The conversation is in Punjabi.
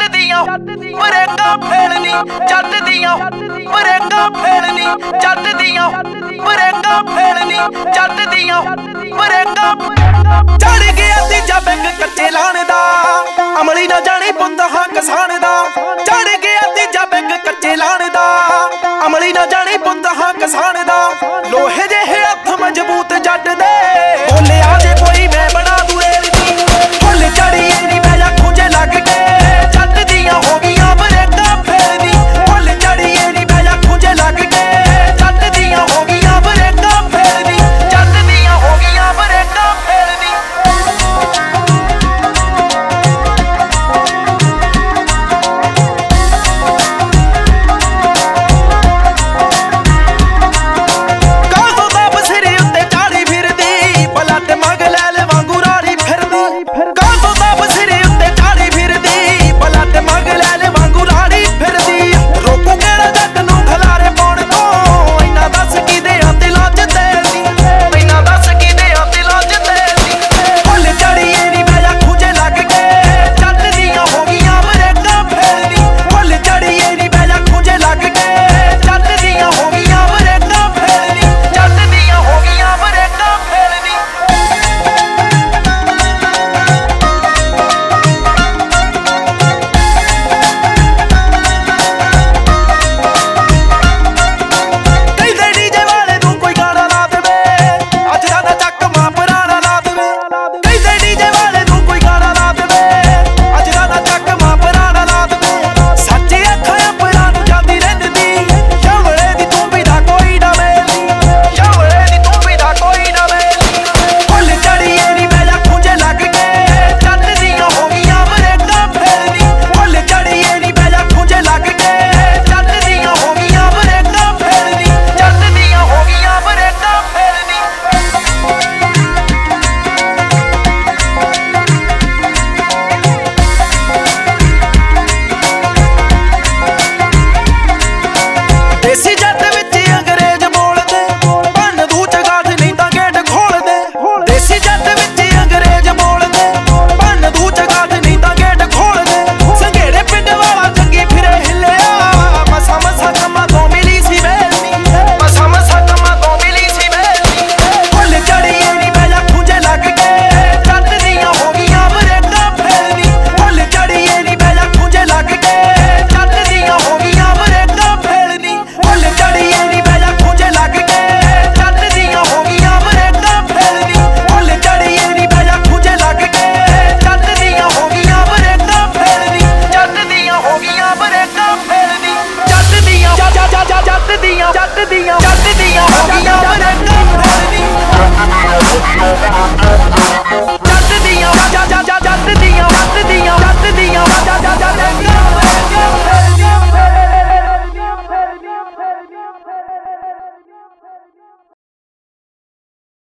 ਦੀਆਂ ਬਰੇਕਾਂ ਫੇਲਣੀ ਜੱਟ ਦੀਆਂ ਬਰੇਕਾਂ ਫੇਲਣੀ ਜੱਟ ਦੀਆਂ ਬਰੇਕਾਂ ਫੇਲਣੀ ਜੱਟ ਦੀਆਂ ਬਰੇਕਾਂ ਚੜ ਗਿਆ ਤੀਜਾ ਬੈਗ ਕੱਚੇ ਲਾਣ ਦਾ ਅਮਲੀ ਨਾ ਜਾਣੇ ਪੁੱਤ ਹਾਂ ਕਿਸਾਨ ਦਾ ਚੜ ਗਿਆ ਤੀਜਾ ਬੈਗ ਕੱਚੇ ਲਾਣ ਦਾ ਅਮਲੀ ਨਾ ਜਾਣੇ ਪੁੱਤ ਹਾਂ ਕਿਸਾਨ ਦਾ ਲੋਹੇ ਜਿਹੇ